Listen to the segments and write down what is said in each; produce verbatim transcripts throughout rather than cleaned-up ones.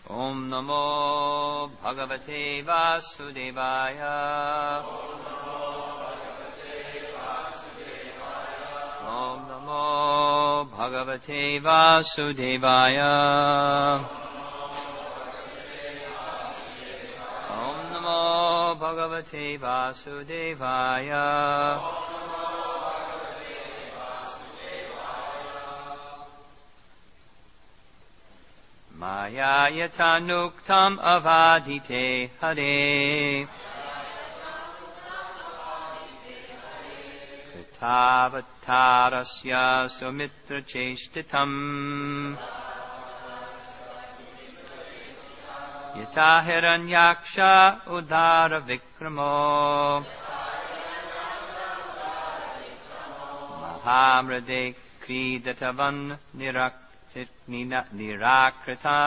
Om Namo Bhagavate Vasudevaya. Om Namo Bhagavate Vasudevaya. Om Namo Bhagavate Vasudevaya. Maya yatanuktam avadite hare. Kritavatarasya sumitra cheshtitam. Yatahiranyaksha udara vikramo. Mahamrade kridatavan nirak. Nirakrita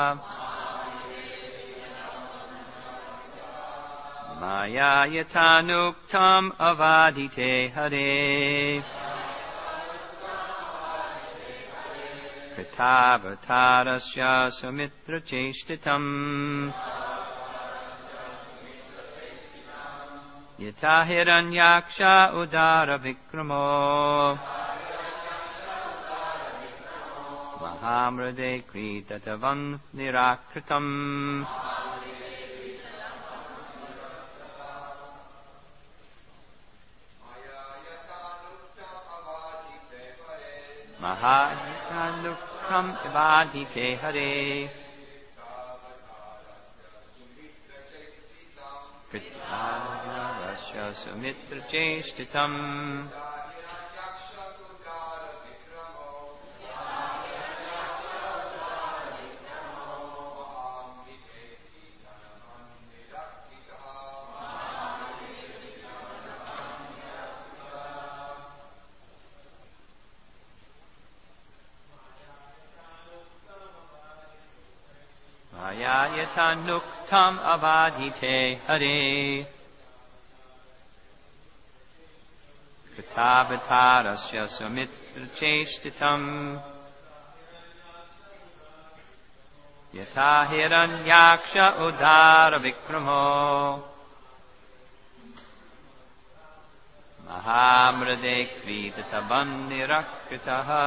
Maya yatanuktam avadite hare. Kritavatarasya sumitra cheshtitam. Yatahiranyaksha udara vikramo. Mahamrade kritatavan nirakritam. Mahayatanuktam avadite hare. Kritavatarasya sumitra cheshtitam. Yatanuktam avadite hare. Kritavatarasya sumitra cheshtitam. Yatahiranyaksha udara vikramo. Mahamrade kritatavan nirakritaha.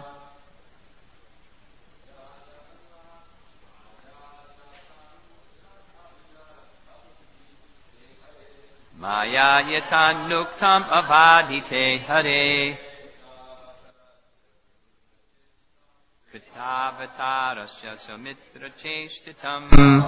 Maya yatanuktam avadite hare. Kritavatarasya sumitra cheshtitam.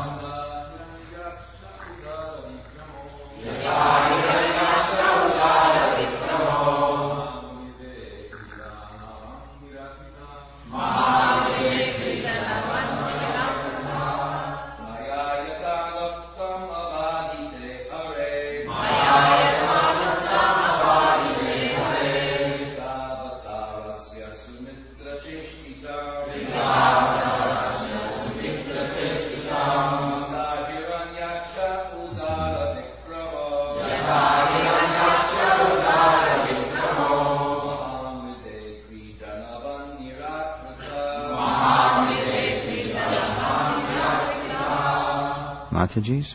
Mataji's?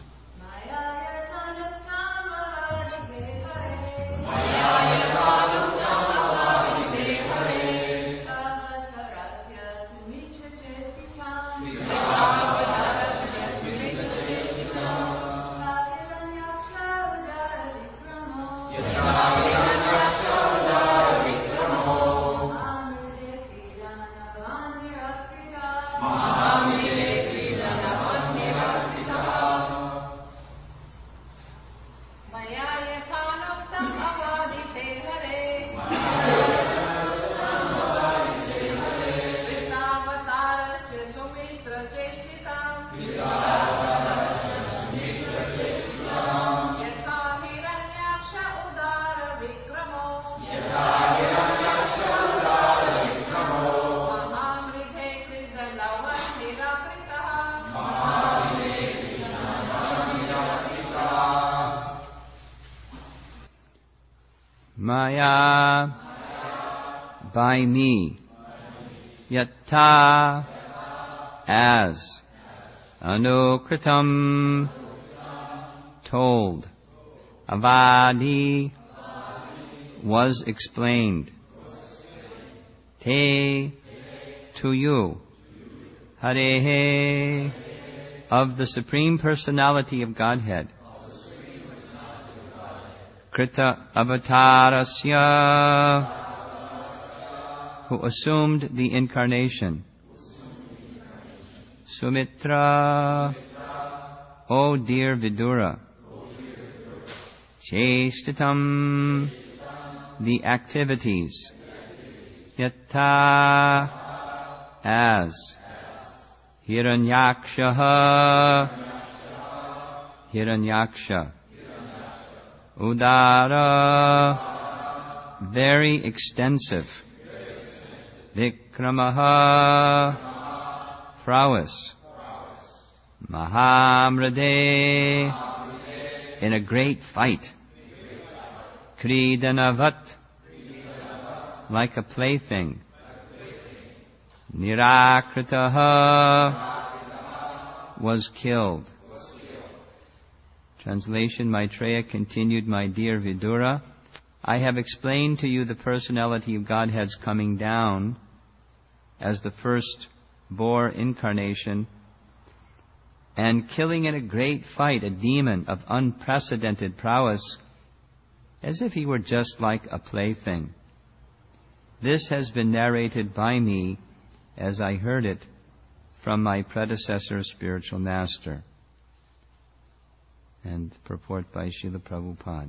Maya, by me, yatta, as, Anukritam, told. Avadi, was explained. Te, to you. Harehe, of the Supreme Personality of Godhead. Krita avatarasya, who assumed the incarnation. Sumitra, O dear Vidura. Cheshtatam, the activities. Yatta, as. Hiranyaksha, Hiranyaksha. Udara, very extensive. Vikramaha, prowess. Mahamrade, in a great fight. Kridanavat, like a plaything. Nirakritaha, was killed. Translation, Maitreya continued, my dear Vidura, I have explained to you the personality of Godhead's coming down as the first boar incarnation and killing in a great fight a demon of unprecedented prowess as if he were just like a plaything. This has been narrated by me as I heard it from my predecessor spiritual master. And purport by Srila Prabhupada.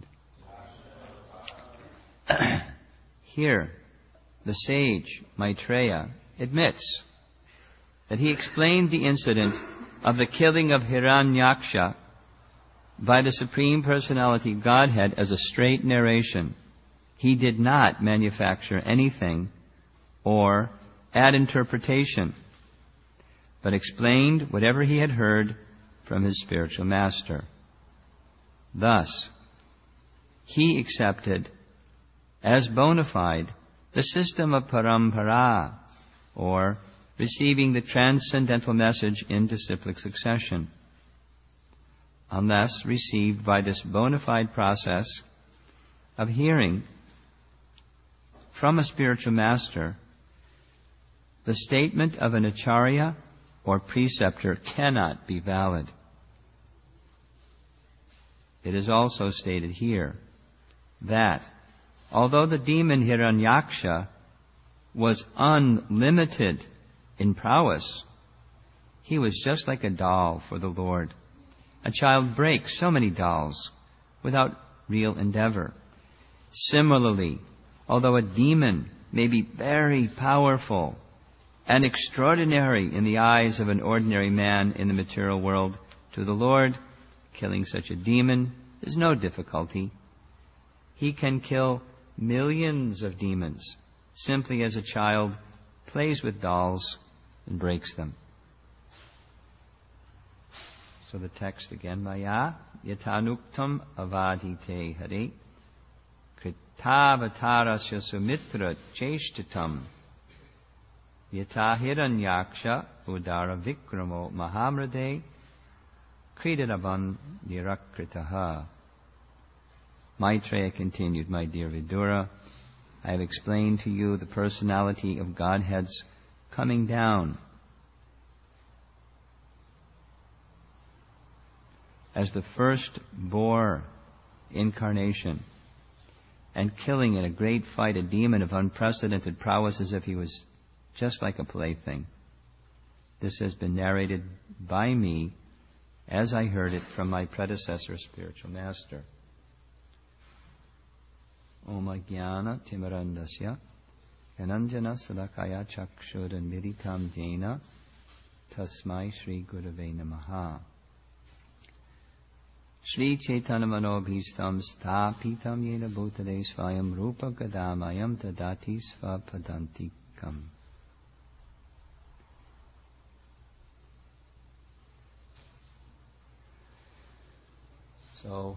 Here, the sage Maitreya admits that he explained the incident of the killing of Hiranyaksha by the Supreme Personality Godhead as a straight narration. He did not manufacture anything or add interpretation, but explained whatever he had heard from his spiritual master. Thus, he accepted as bona fide the system of parampara, or receiving the transcendental message in disciplic succession. Unless received by this bona fide process of hearing from a spiritual master, the statement of an acharya or preceptor cannot be valid. It is also stated here that although the demon Hiranyaksha was unlimited in prowess, he was just like a doll for the Lord. A child breaks so many dolls without real endeavor. Similarly, although a demon may be very powerful and extraordinary in the eyes of an ordinary man in the material world, to the Lord, killing such a demon is no difficulty. He can kill millions of demons simply as a child plays with dolls and breaks them. So the text again, Maya yatanuktam avadite hare kritavatarasya sumitra cheshtatam yatahiranyaksha udara vikramo mahamrade kridanavan nirakritaha. Maitreya continued, my dear Vidura, I have explained to you the personality of Godhead's coming down as the first boar incarnation and killing in a great fight a demon of unprecedented prowess as if he was just like a plaything. This has been narrated by me as I heard it from my predecessor spiritual master. Om Ajnana Timarandasya Ananjana Salakaya Chakshuran Miritam Jena Tasmai Shri Gurave Namaha. Shri Chaitanya Manobhistam Sthapitam Yena Bhutale Svayam Rupa Gadamayam Tadati Svapadantikam. So,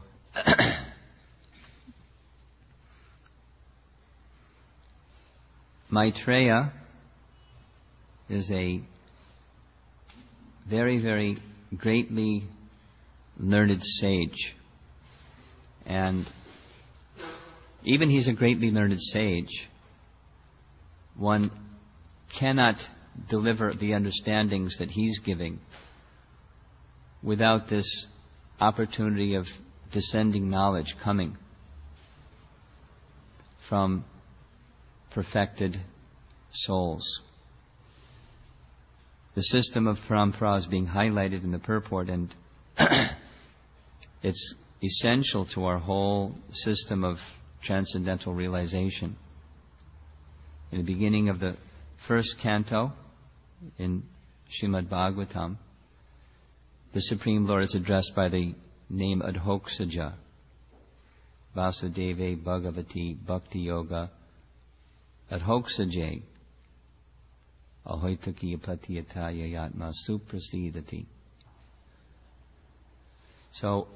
Maitreya is a very, very greatly learned sage. And even he's a greatly learned sage, one cannot deliver the understandings that he's giving without this opportunity of descending knowledge coming from perfected souls. The system of parampara is being highlighted in the purport, and it's essential to our whole system of transcendental realization. In the beginning of the first canto in Srimad Bhagavatam, the Supreme Lord is addressed by the name Adhoksaja, Vasudeve Bhagavati Bhakti Yoga Adhoksaje Ahoitaki Patiyata Yayatma Suprasidati. So,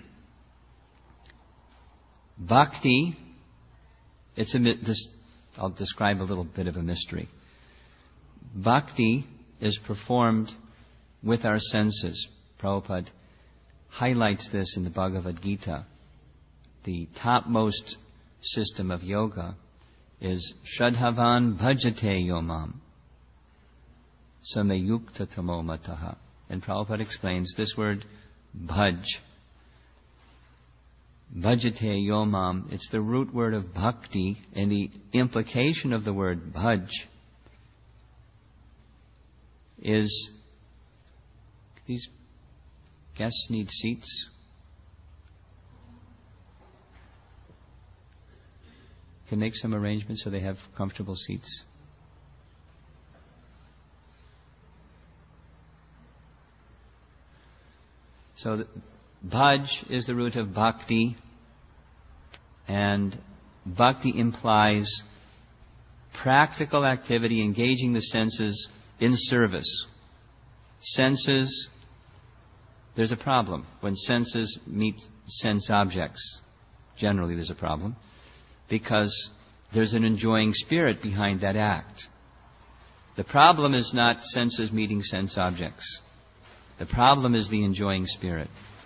bhakti, it's a, this, I'll describe a little bit of a mystery. Bhakti is performed with our senses. Prabhupada highlights this in the Bhagavad Gita. The topmost system of yoga is Shradhavan Bhajate Yomam Sameyukta Tamo Mataha. And Prabhupada explains this word bhaj, Bhajate Yomam, it's the root word of bhakti, and the implication of the word bhaj is, these guests need seats. Can make some arrangements so they have comfortable seats. So the, bhaj is the root of bhakti, and bhakti implies practical activity, engaging the senses in service. Senses, there's a problem. When senses meet sense objects, generally there's a problem, because there's an enjoying spirit behind that act. The problem is not senses meeting sense objects. The problem is the enjoying spirit.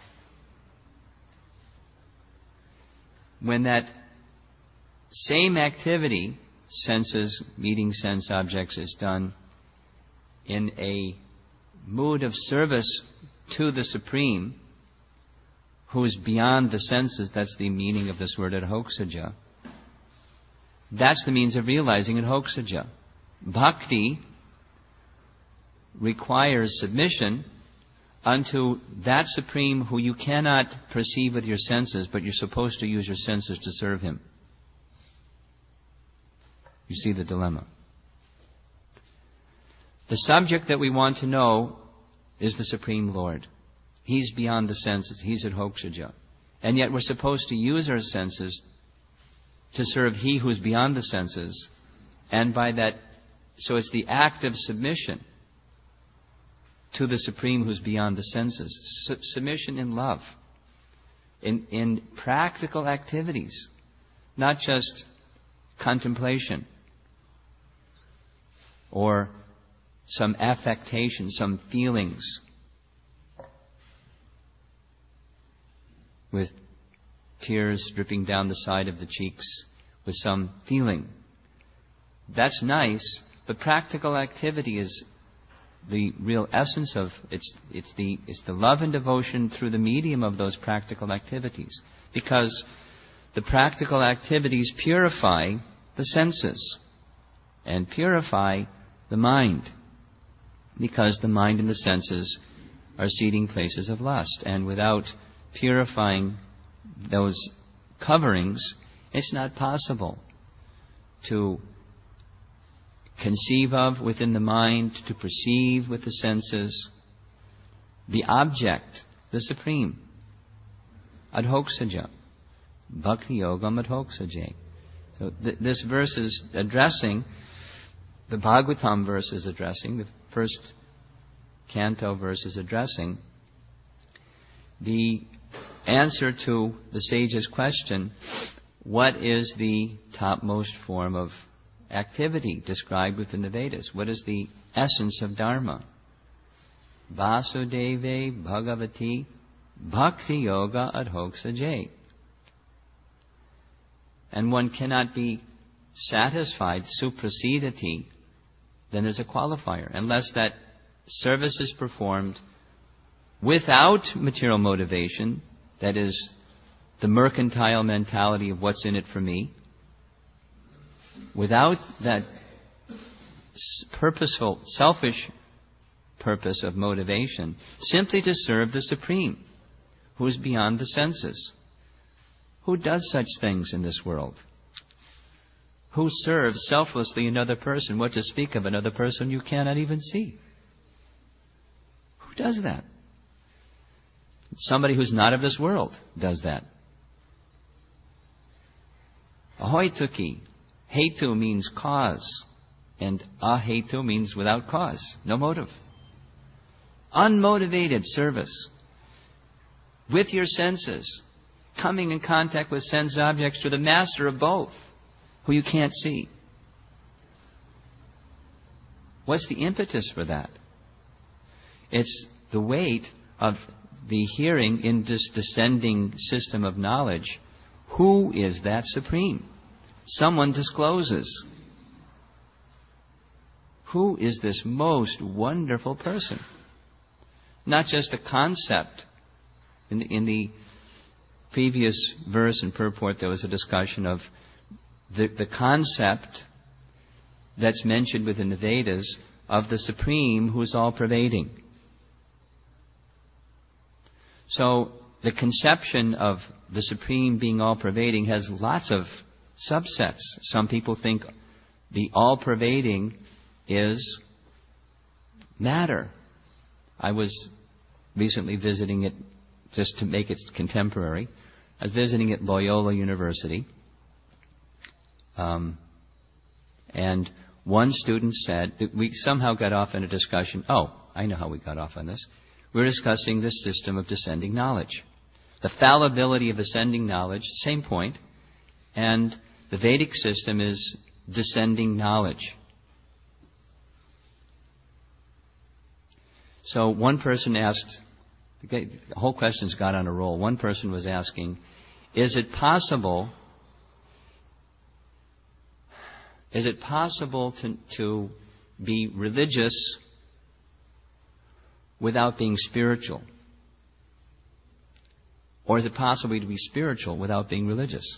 When that same activity, senses meeting sense objects, is done in a mood of service to the Supreme, who is beyond the senses, that's the meaning of this word adhoksaja. That's the means of realizing adhoksaja. Bhakti requires submission unto that Supreme who you cannot perceive with your senses, but you're supposed to use your senses to serve Him. You see the dilemma. The subject that we want to know is the Supreme Lord. He's beyond the senses. He's adhoksaja. And yet we're supposed to use our senses to serve He who's beyond the senses. And by that, so it's the act of submission to the Supreme who's beyond the senses. Su- submission in love, in, in practical activities, not just contemplation or some affectation, some feelings with tears dripping down the side of the cheeks, with some feeling. That's nice, but practical activity is the real essence of it's it's the it's the love and devotion through the medium of those practical activities, because the practical activities purify the senses and purify the mind, because the mind and the senses are seeding places of lust, and without purifying those coverings, it's not possible to conceive of within the mind, to perceive with the senses, the object, the Supreme. Adhoksaja. Bhakti Yogam Adhoksaja. So th- this verse is addressing, the Bhagavatam verse is addressing, the first canto verse is addressing the answer to the sage's question, what is the topmost form of activity described within the Vedas? What is the essence of Dharma? Vasudeve Bhagavati Bhakti Yoga Adhoksaje. And one cannot be satisfied, suprasidati, then there's a qualifier, unless that service is performed without material motivation, that is, the mercantile mentality of what's in it for me, without that purposeful, selfish purpose of motivation, simply to serve the Supreme, who is beyond the senses. Who does such things in this world? Who serves selflessly another person? What to speak of another person you cannot even see? Who does that? Somebody who's not of this world does that. Ahoituki. Hetu means cause. And ahetu means without cause. No motive. Unmotivated service. With your senses. Coming in contact with sense objects to the master of both, who you can't see. What's the impetus for that? It's the weight of the hearing in this descending system of knowledge. Who is that Supreme? Someone discloses. Who is this most wonderful person? Not just a concept. In the, in the previous verse and purport, there was a discussion of the, the concept that's mentioned within the Vedas of the Supreme who is all-pervading. So the conception of the Supreme being all-pervading has lots of subsets. Some people think the all-pervading is matter. I was recently visiting it, just to make it contemporary, I was visiting at Loyola University. Um, and one student said, that we somehow got off in a discussion. Oh, I know how we got off on this. We were discussing this system of descending knowledge. The fallibility of ascending knowledge, same point. And the Vedic system is descending knowledge. So one person asked, the whole question's got on a roll. One person was asking, is it possible, is it possible to, to be religious without being spiritual? Or is it possible to be spiritual without being religious?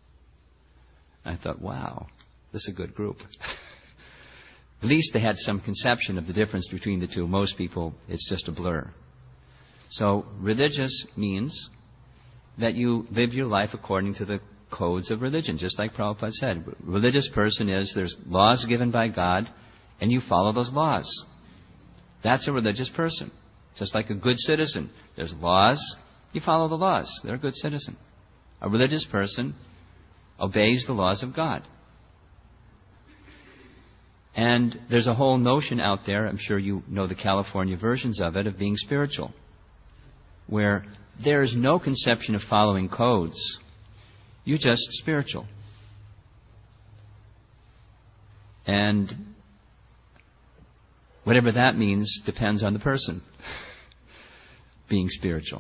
I thought, wow, this is a good group. At least they had some conception of the difference between the two. Most people, it's just a blur. So religious means that you live your life according to the codes of religion, just like Prabhupada said. Religious person is, there's laws given by God, and you follow those laws. That's a religious person. Just like a good citizen. There's laws, you follow the laws. They're a good citizen. A religious person obeys the laws of God. And there's a whole notion out there, I'm sure you know the California versions of it, of being spiritual, where there is no conception of following codes. You're just spiritual. And whatever that means depends on the person being spiritual.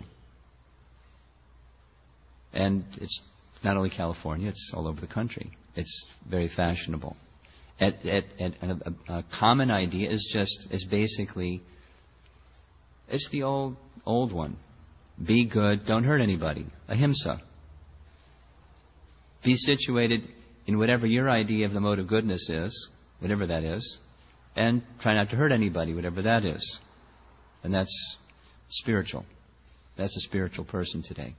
And it's not only California, it's all over the country. It's very fashionable. At, at, at a, a common idea is just, is basically, it's the old, old one. Be good, don't hurt anybody. Ahimsa. Be situated in whatever your idea of the mode of goodness is, whatever that is, and try not to hurt anybody, whatever that is. And that's spiritual. That's a spiritual person today.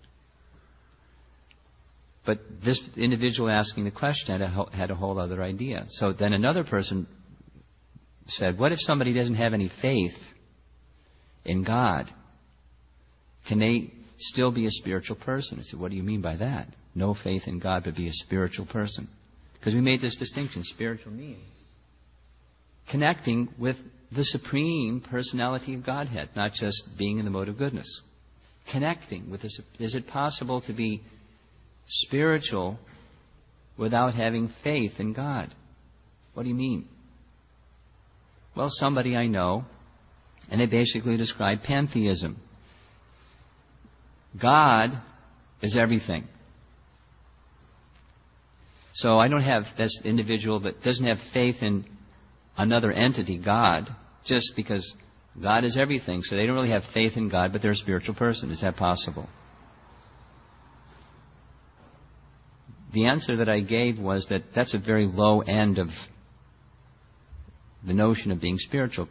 But this individual asking the question had a, had a whole other idea. So then another person said, what if somebody doesn't have any faith in God? Can they still be a spiritual person? I said, what do you mean by that? No faith in God, but be a spiritual person. Because we made this distinction, spiritual meaning connecting with the supreme personality of Godhead, not just being in the mode of goodness. Connecting with this. Is it possible to be spiritual without having faith in God? What do you mean? Well, somebody I know And they basically describe pantheism. God is everything. So I don't have this individual that doesn't have faith in another entity, God, just because God is everything. So they don't really have faith in God, but they're a spiritual person. Is that possible? The answer that I gave was that that's a very low end of the notion of being spiritual.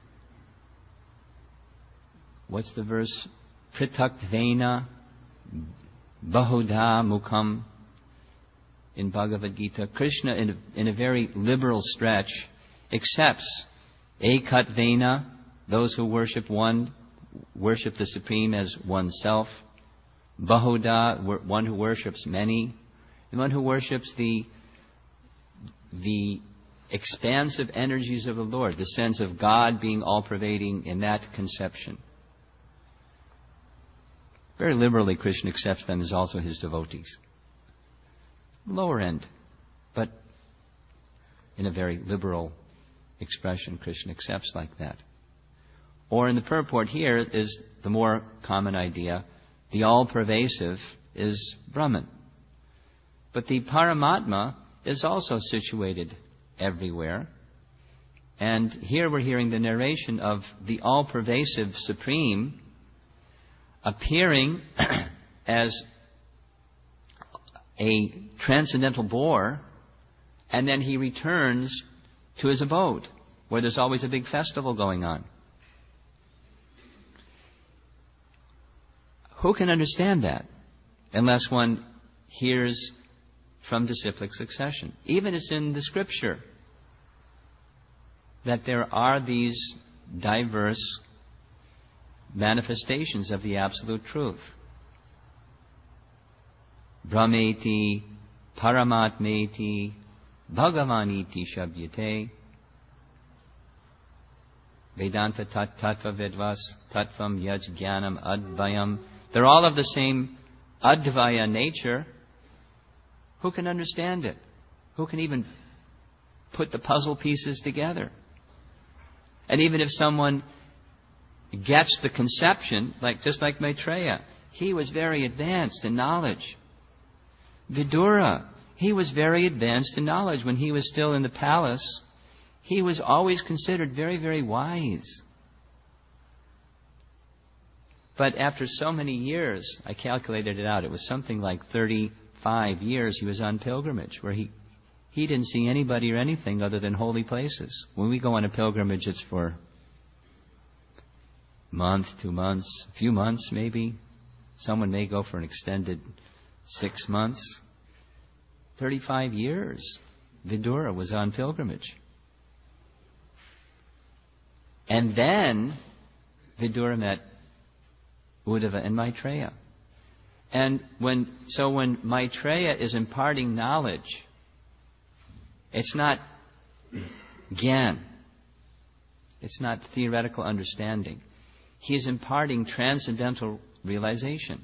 What's the verse? Prithaktvena bahudha mukham in Bhagavad Gita. Krishna, in a, in a very liberal stretch, accepts ekatvena, those who worship one, worship the Supreme as oneself. Bahuda, one who worships many. The one who worships the, the expansive energies of the Lord, the sense of God being all-pervading in that conception. Very liberally, Krishna accepts them as also his devotees. Lower end, but in a very liberal expression, Krishna accepts like that. Or in the purport here is the more common idea, the all-pervasive is Brahman. But the Paramatma is also situated everywhere. And here we're hearing the narration of the all-pervasive Supreme appearing as a transcendental boar, and then he returns to his abode, where there's always a big festival going on. Who can understand that unless one hears from disciplic succession? Even it's in the scripture that there are these diverse manifestations of the absolute truth. Brahmeti, Paramatmeti, Bhagavaniti Shabdyate, Vedanta tat Tattva Vidvas, Tattvam Yaj Jnanam Advayam. They're all of the same Advaya nature. Who can understand it? Who can even put the puzzle pieces together? And even if someone gets the conception, like just like Maitreya, he was very advanced in knowledge. Vidura, he was very advanced in knowledge. When he was still in the palace, he was always considered very, very wise. But after so many years, I calculated it out, it was something like thirty-five years he was on pilgrimage, where he, he didn't see anybody or anything other than holy places. When we go on a pilgrimage, it's for a month, two months, a few months maybe. Someone may go for an extended six months. Thirty-five years, Vidura was on pilgrimage. And then Vidura met Uddhava and Maitreya. And when so when Maitreya is imparting knowledge, it's not gyan. It's not theoretical understanding. He is imparting transcendental realization.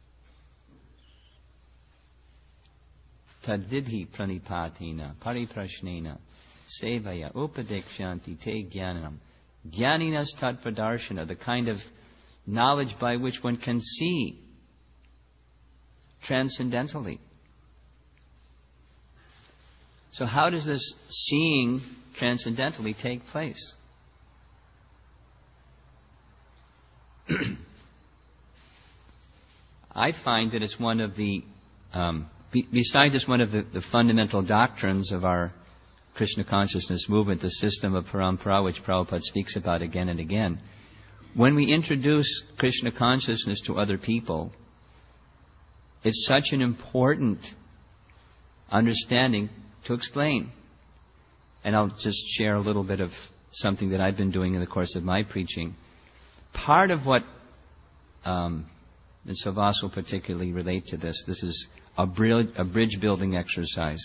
Tadvidhi pranipatina pariprashnena sevaya upadekshanti te jnanam. Jnaninas tatpradarshana, the kind of knowledge by which one can see transcendentally. So how does this seeing transcendentally take place? I find that it's one of the, um, be, besides it's one of the, the fundamental doctrines of our Krishna consciousness movement, the system of parampara, which Prabhupada speaks about again and again. When we introduce Krishna consciousness to other people, it's such an important understanding to explain. And I'll just share a little bit of something that I've been doing in the course of my preaching. Part of what, um, and Savas will particularly relate to this, this is a, bridge, a bridge building exercise.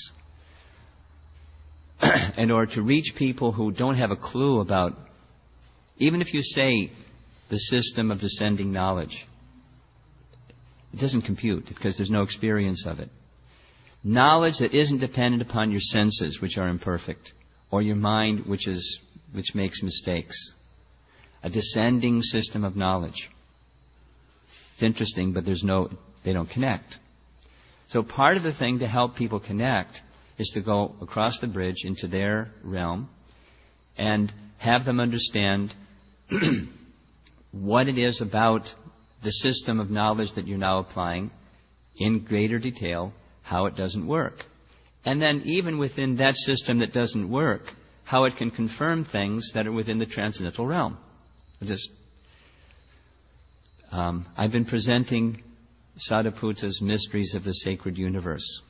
In order to reach people who don't have a clue about, even if you say the system of descending knowledge, it doesn't compute because there's no experience of it. Knowledge that isn't dependent upon your senses, which are imperfect, or your mind, which is which makes mistakes. a descending system of knowledge. It's interesting, but there's no, they don't connect. So part of the thing to help people connect is to go across the bridge into their realm and have them understand what it is about the system of knowledge that you're now applying in greater detail, how it doesn't work. And then even within that system that doesn't work, how it can confirm things that are within the transcendental realm. I'll just, um, I've been presenting Sadaputta's Mysteries of the Sacred Universe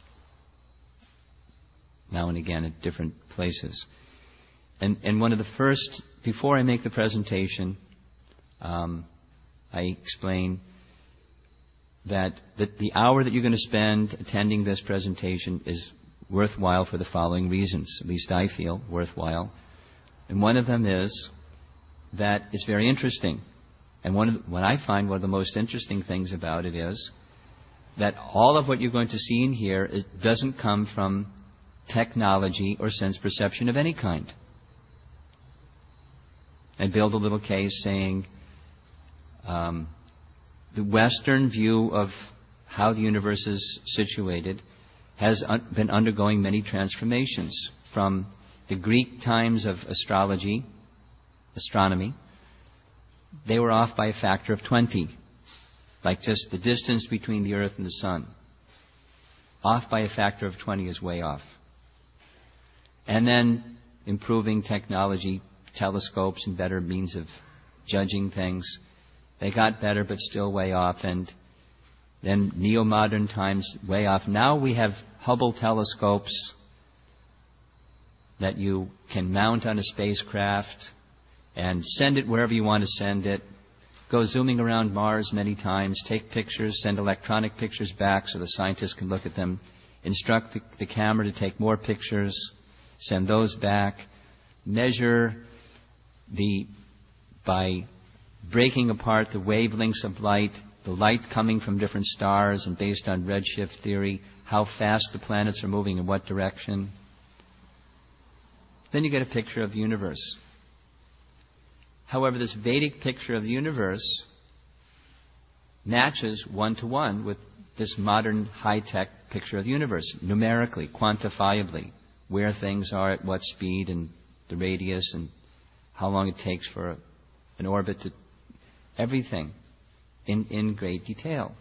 now and again at different places. And, and one of the first, before I make the presentation, um, I explain that the, the hour that you're going to spend attending this presentation is worthwhile for the following reasons. At least I feel worthwhile. And one of them is that it's very interesting. And one of the, what I find one of the most interesting things about it is that all of what you're going to see in here is, doesn't come from technology or sense perception of any kind. I build a little case saying um, the Western view of how the universe is situated has un- been undergoing many transformations from the Greek times of astrology, astronomy. They were off by a factor of twenty, like just the distance between the Earth and the Sun. Off by a factor of twenty is way off. And then improving technology, telescopes and better means of judging things. They got better but still way off. And then neo-modern times, way off. Now we have Hubble telescopes that you can mount on a spacecraft and send it wherever you want to send it. Go zooming around Mars many times, take pictures, send electronic pictures back so the scientists can look at them, instruct the, the camera to take more pictures, send those back, measure the, by breaking apart the wavelengths of light, the light coming from different stars, and based on redshift theory, how fast the planets are moving in what direction. Then you get a picture of the universe. However, this Vedic picture of the universe matches one-to-one with this modern high-tech picture of the universe, numerically, quantifiably, where things are at what speed and the radius and how long it takes for a, an orbit to... everything in, in great detail.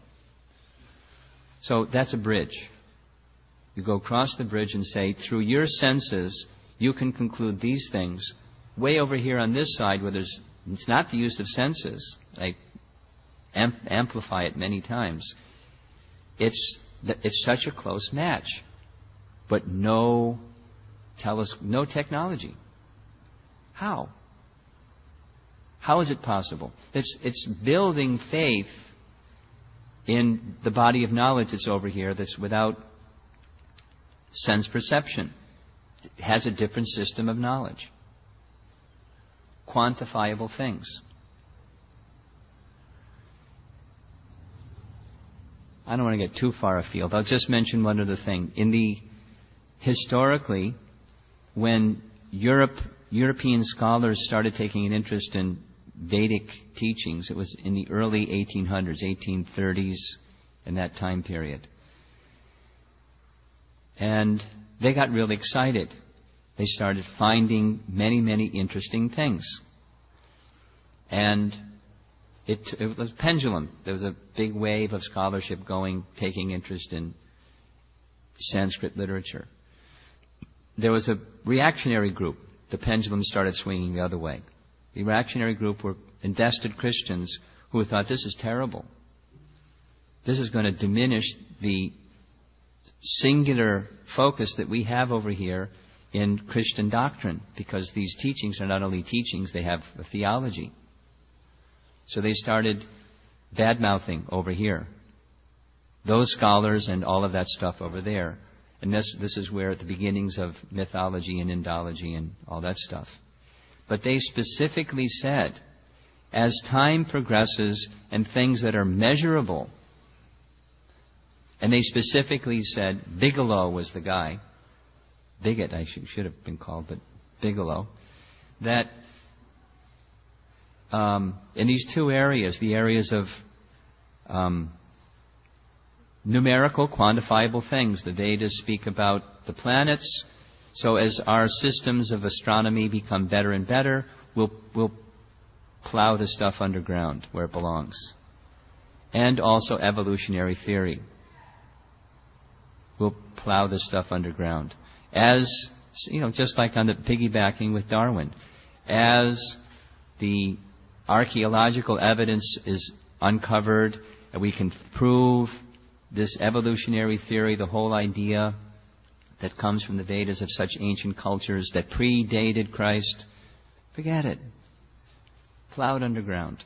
So that's a bridge. You go across the bridge and say, through your senses, you can conclude these things. Way over here on this side, where there's, it's not the use of senses. I amp, amplify it many times. It's it's such a close match, but no teles, no technology. How? How is it possible? It's it's building faith in the body of knowledge that's over here that's without sense perception. It has a different system of knowledge. Quantifiable things. I don't want to get too far afield. I'll just mention one other thing. In the historically, when Europe European scholars started taking an interest in Vedic teachings, it was in the early eighteen hundreds, eighteen thirties, in that time period. And they got really excited. They started finding many, many interesting things. And it, it was a pendulum. There was a big wave of scholarship going, taking interest in Sanskrit literature. There was a reactionary group. The pendulum started swinging the other way. The reactionary group were invested Christians who thought, this is terrible. This is going to diminish the singular focus that we have over here in Christian doctrine, because these teachings are not only teachings, they have a theology. So they started bad-mouthing over here. Those scholars and all of that stuff over there. And this, this is where the beginnings of mythology and Indology and all that stuff. But they specifically said, as time progresses and things that are measurable, and they specifically said, Bigelow was the guy, Bigot I should, should have been called, but Bigelow, that um, in these two areas, the areas of um, numerical, quantifiable things. The Vedas speak about the planets. So as our systems of astronomy become better and better, we'll, we'll plow the stuff underground where it belongs. And also evolutionary theory. We'll plow this stuff underground. As, you know, just like on the piggybacking with Darwin, as the archaeological evidence is uncovered and we can prove this evolutionary theory, the whole idea that comes from the Vedas of such ancient cultures that predated Christ, forget it. Plowed underground.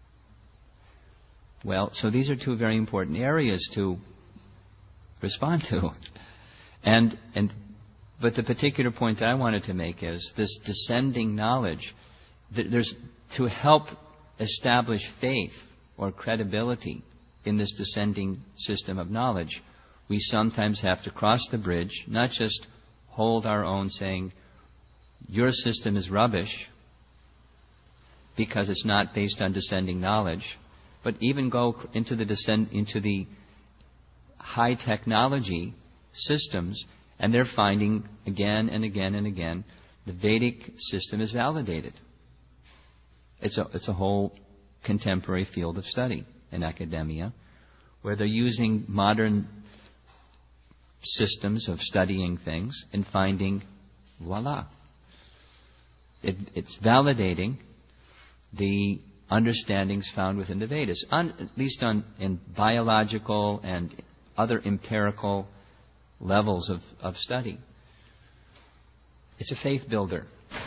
Well, so these are two very important areas to respond to. And, and, but the particular point that I wanted to make is this descending knowledge. There's, to help establish faith or credibility in this descending system of knowledge, we sometimes have to cross the bridge, not just hold our own saying, your system is rubbish because it's not based on descending knowledge, but even go into the descend, into the high technology systems, and they're finding again and again and again the Vedic system is validated. It's a, it's a whole contemporary field of study in academia, where they're using modern systems of studying things and finding, voila, it, it's validating the understandings found within the Vedas, on, at least on in biological and other empirical levels of, of study. It's a faith builder.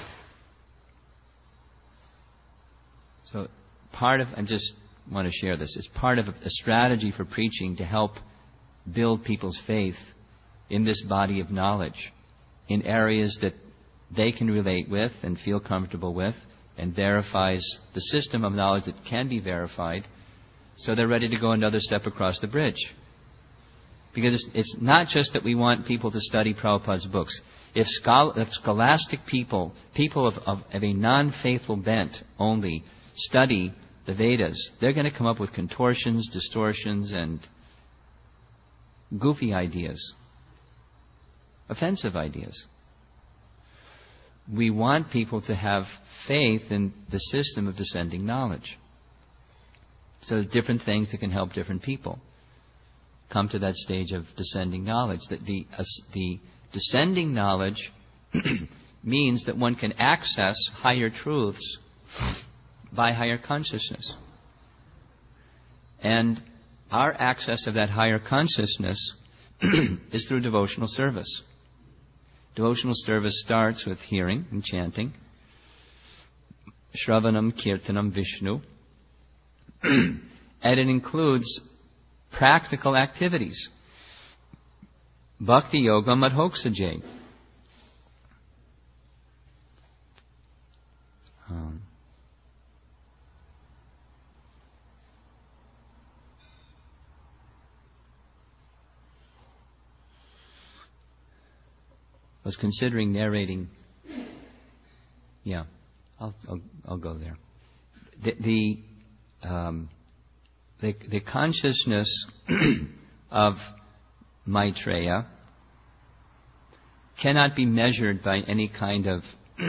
So part of, I just want to share this, it's part of a, a strategy for preaching to help build people's faith in this body of knowledge, in areas that they can relate with and feel comfortable with, and verifies the system of knowledge that can be verified, so they're ready to go another step across the bridge. Because it's, it's not just that we want people to study Prabhupada's books. If, schol- if scholastic people, people of, of, of a non-faithful bent only, study the Vedas, they're going to come up with contortions, distortions, and goofy ideas, offensive ideas. We want people to have faith in the system of descending knowledge. So there are different things that can help different people come to that stage of descending knowledge. That the, uh, the descending knowledge means that one can access higher truths by higher consciousness. And our access of that higher consciousness is through devotional service. Devotional service starts with hearing and chanting. Shravanam, Kirtanam, Vishnu. And it includes practical activities. Bhakti Yoga Madhoksaje. Um, I was considering narrating. Yeah, I'll I'll, I'll go there. The the, um, the the consciousness of Maitreya cannot be measured by any kind of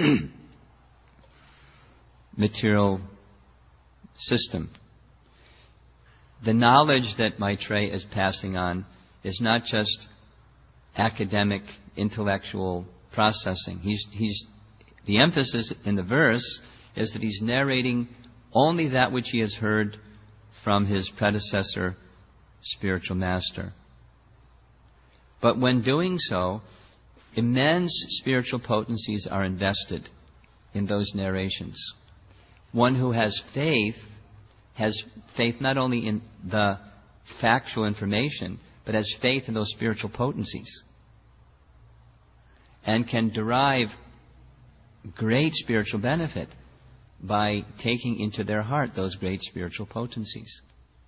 material system. The knowledge that Maitreya is passing on is not just academic, intellectual processing. He's, he's, the emphasis in the verse is that he's narrating only that which he has heard from his predecessor, spiritual master. But when doing so, immense spiritual potencies are invested in those narrations. One who has faith has faith not only in the factual information, but has faith in those spiritual potencies, and can derive great spiritual benefit by taking into their heart those great spiritual potencies.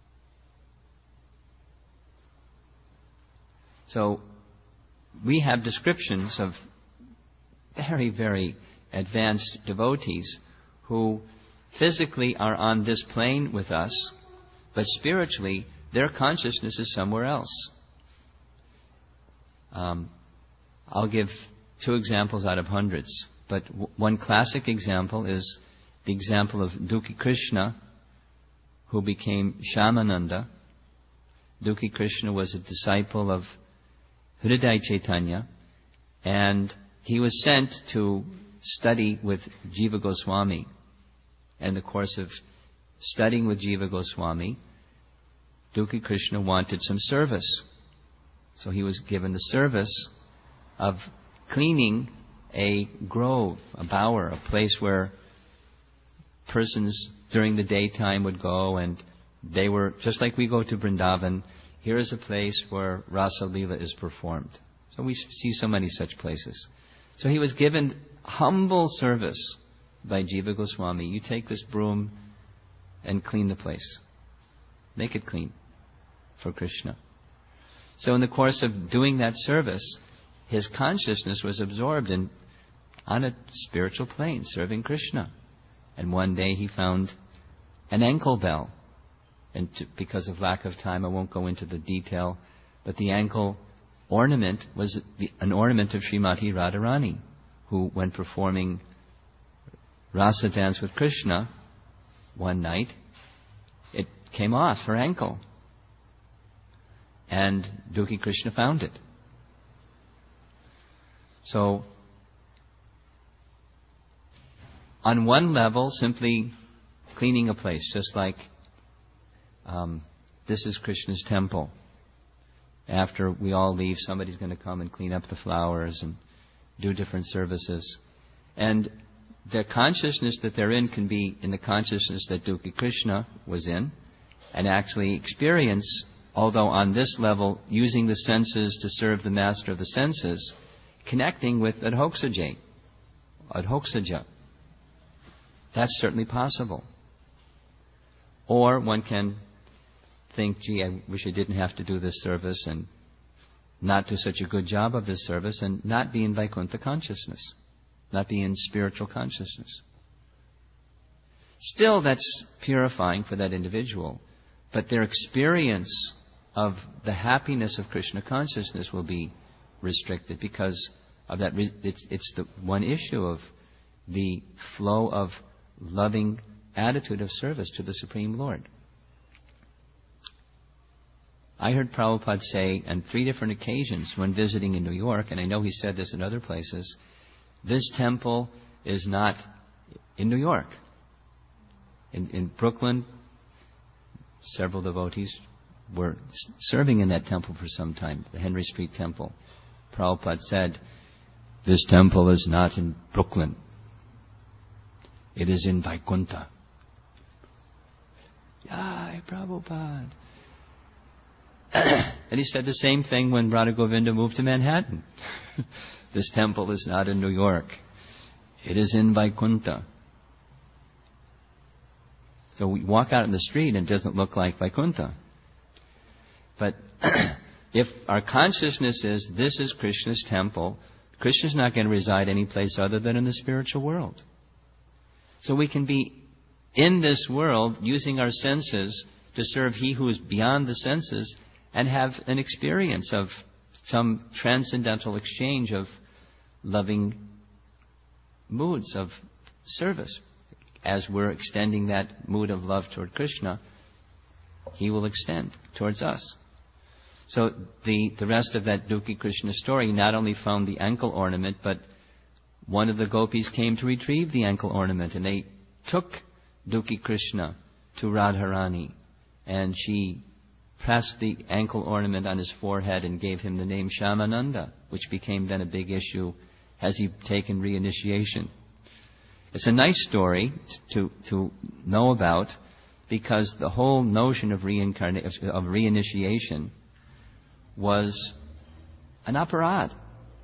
So we have descriptions of very, very advanced devotees who physically are on this plane with us, but spiritually their consciousness is somewhere else. Um, I'll give two examples out of hundreds, but w- one classic example is the example of Dukhi Krishna, who became Shyamananda. Dukhi Krishna was a disciple of Hriday Chaitanya, and he was sent to study with Jiva Goswami. In the course of studying with Jiva Goswami, Dukhi Krishna wanted some service. So he was given the service of cleaning a grove, a bower, a place where persons during the daytime would go, and they were, just like we go to Vrindavan, here is a place where Rasa Leela is performed. So we see so many such places. So he was given humble service by Jiva Goswami. You take this broom and clean the place. Make it clean for Krishna. So in the course of doing that service, his consciousness was absorbed in on a spiritual plane, serving Krishna. And one day he found an ankle bell. And to, because of lack of time, I won't go into the detail, but the ankle ornament was the, an ornament of Srimati Radharani, who, when performing rasa dance with Krishna one night, it came off her ankle. And Dukhi Krishna found it. So, on one level, simply cleaning a place, just like um, this is Krishna's temple. After we all leave, somebody's going to come and clean up the flowers and do different services. And the consciousness that they're in can be in the consciousness that Dukhi Krishna was in, and actually experience, although on this level, using the senses to serve the master of the senses, connecting with Adhoksaja. Adhoksaja. That's certainly possible. Or one can think, gee, I wish I didn't have to do this service and not do such a good job of this service and not be in Vaikuntha consciousness, not be in spiritual consciousness. Still, that's purifying for that individual, but their experience of the happiness of Krishna consciousness will be restricted because of that. It's, it's the one issue of the flow of loving attitude of service to the Supreme Lord. I heard Prabhupada say on three different occasions when visiting in New York, and I know he said this in other places, this temple is not in New York. In, in Brooklyn, several devotees were serving in that temple for some time, the Henry Street Temple. Prabhupada said, this temple is not in Brooklyn. It is in Vaikuntha. Yay, Prabhupada. And he said the same thing when Radha Govinda moved to Manhattan. This temple is not in New York. It is in Vaikuntha. So we walk out in the street and it doesn't look like Vaikuntha. But if our consciousness is, this is Krishna's temple, Krishna's not going to reside any place other than in the spiritual world. So we can be in this world using our senses to serve He who is beyond the senses and have an experience of some transcendental exchange of loving moods of service. As we're extending that mood of love toward Krishna, He will extend towards us. So the, the rest of that Dukhi Krishna story not only found the ankle ornament, but one of the gopis came to retrieve the ankle ornament, and they took Dukhi Krishna to Radharani, and she pressed the ankle ornament on his forehead and gave him the name Shyamananda, which became then a big issue. Has he taken reinitiation? It's a nice story to to know about, because the whole notion of reincarnation, of reinitiation, was an aparad.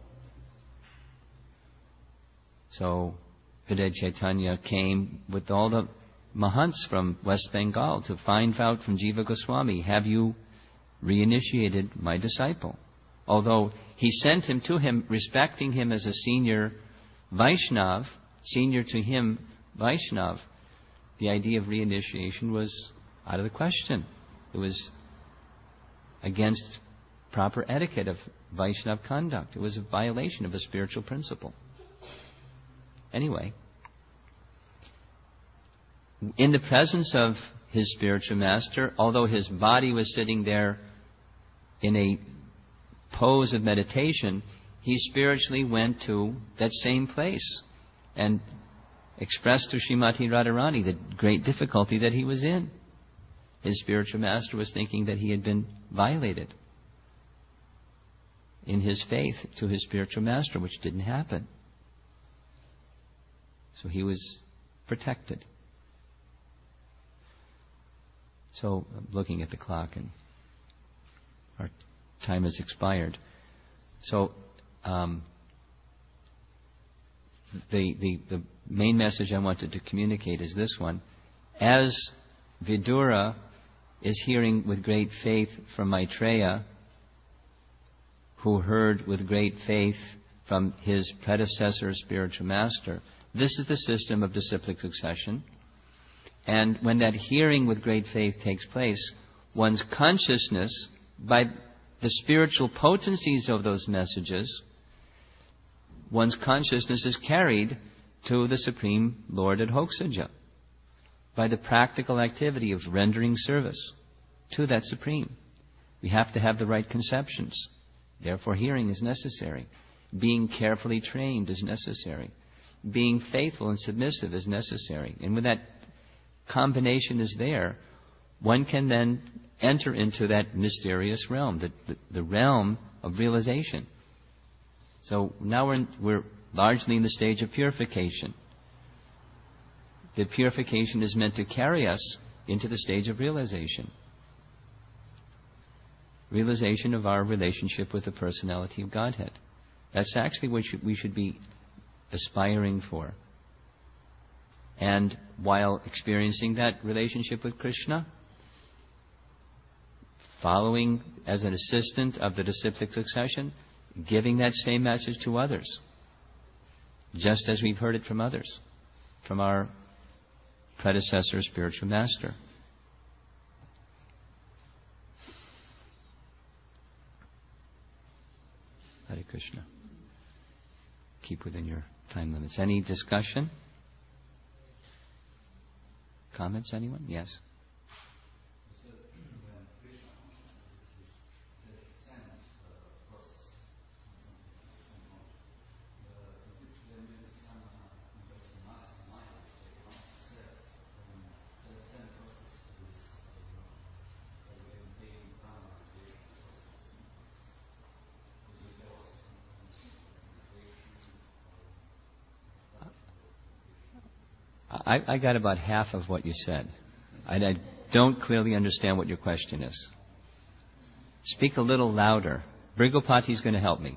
So Hriday Chaitanya came with all the Mahants from West Bengal to find out from Jiva Goswami, have you reinitiated my disciple? Although he sent him to him, respecting him as a senior Vaishnav, senior to him Vaishnav, the idea of reinitiation was out of the question. It was against proper etiquette of Vaishnava conduct. It was a violation of a spiritual principle. Anyway, in the presence of his spiritual master, although his body was sitting there in a pose of meditation, he spiritually went to that same place and expressed to Srimati Radharani the great difficulty that he was in. His spiritual master was thinking that he had been violated in his faith to his spiritual master, which didn't happen. So he was protected. So I'm looking at the clock and our time has expired. So um, the, the, the main message I wanted to communicate is this one. As Vidura is hearing with great faith from Maitreya, who heard with great faith from his predecessor spiritual master, this is the system of disciplic succession. And when that hearing with great faith takes place, one's consciousness, by the spiritual potencies of those messages, one's consciousness is carried to the Supreme Lord at Hoksaja by the practical activity of rendering service to that Supreme. We have to have the right conceptions. Therefore, hearing is necessary. Being carefully trained is necessary. Being faithful and submissive is necessary. And when that combination is there, one can then enter into that mysterious realm, the, the, the realm of realization. So now we're, in, we're largely in the stage of purification. The purification is meant to carry us into the stage of realization. Realization of our relationship with the personality of Godhead. That's actually what we should be aspiring for. And while experiencing that relationship with Krishna, following as an assistant of the disciplic succession, giving that same message to others, just as we've heard it from others, from our predecessor spiritual master. Hare Krishna. Keep within your time limits. Any discussion? Comments, anyone? Yes. I, I got about half of what you said. I, I don't clearly understand what your question is. Speak a little louder. Brigopati is going to help me.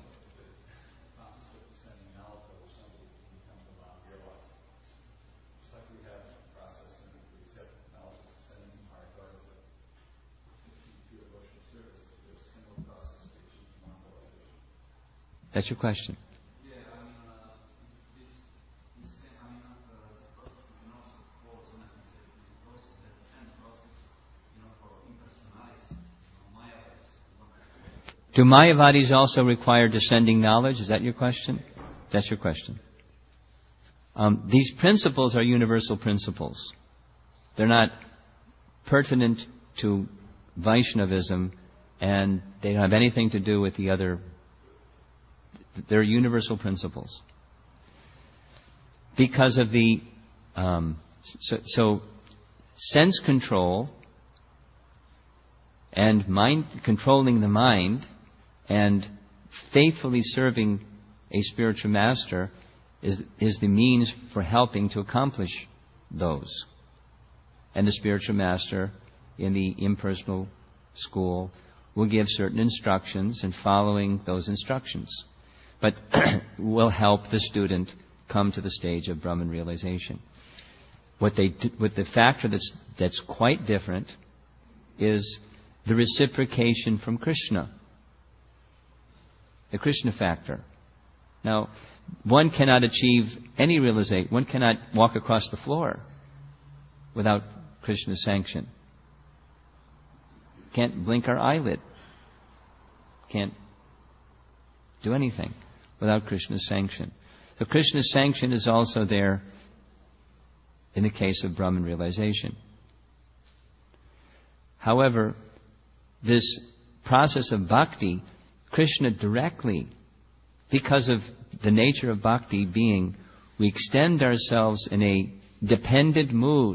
That's your question. Do Mayavadis also require descending knowledge? Is that your question? That's your question. Um, these principles are universal principles. They're not pertinent to Vaishnavism, and they don't have anything to do with the other. They're universal principles. Because of the... Um, so, so, sense control and mind controlling the mind and faithfully serving a spiritual master is, is the means for helping to accomplish those. And the spiritual master in the impersonal school will give certain instructions, and following those instructions, but will help the student come to the stage of Brahman realization. What they do, what the factor that's that's quite different is the reciprocation from Krishna. The Krishna factor. Now, one cannot achieve any realization. One cannot walk across the floor without Krishna's sanction. Can't blink our eyelid. Can't do anything without Krishna's sanction. So Krishna's sanction is also there in the case of Brahman realization. However, this process of bhakti, Krishna directly, because of the nature of bhakti being, we extend ourselves in a dependent mood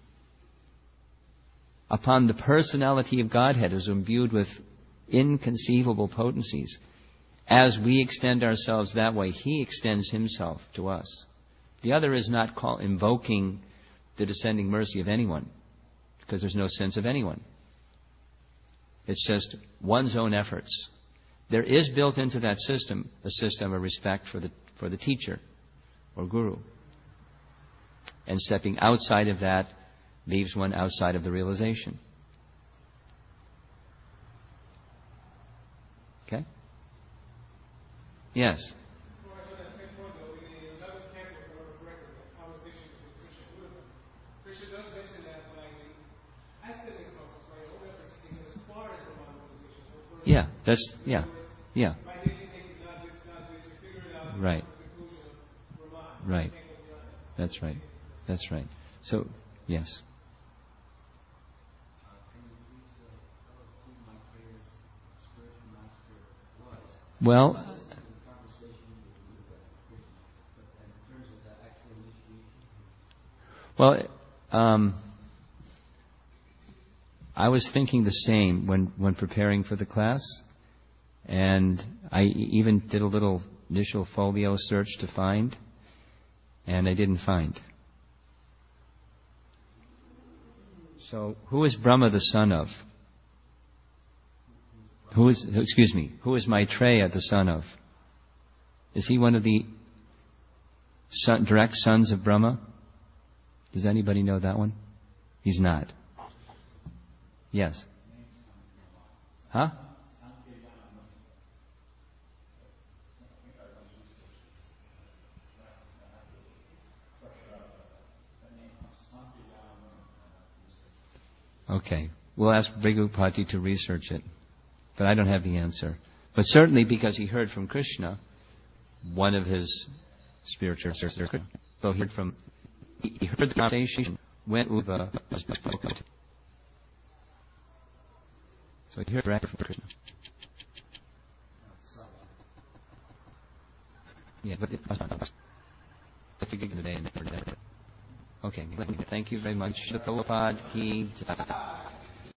upon the personality of Godhead as imbued with inconceivable potencies. As we extend ourselves that way, He extends Himself to us. The other is not call, invoking the descending mercy of anyone, because there's no sense of anyone. It's just one's own efforts. There is built into that system a system of respect for the for the teacher or guru. And stepping outside of that leaves one outside of the realization. Okay? Yes. Yeah, that's, yeah, yeah. Right. Right. That's right. That's right. So, yes. Well, well, um, I was thinking the same when, when preparing for the class, and I even did a little initial folio search to find, and I didn't find. So, who is Brahma the son of? Who is, excuse me, who is Maitreya the son of? Is he one of the son, direct sons of Brahma? Does anybody know that one? He's not. Yes. Huh? Okay. We'll ask Bhrigupati to research it. But I don't have the answer. But certainly because he heard from Krishna, one of his spiritual... So he heard from... He heard the conversation, went Uva, so he heard directly from Krishna. Yeah, but it was not. Let's begin the day and never. Okay, thank you very much. Prabhupada ki.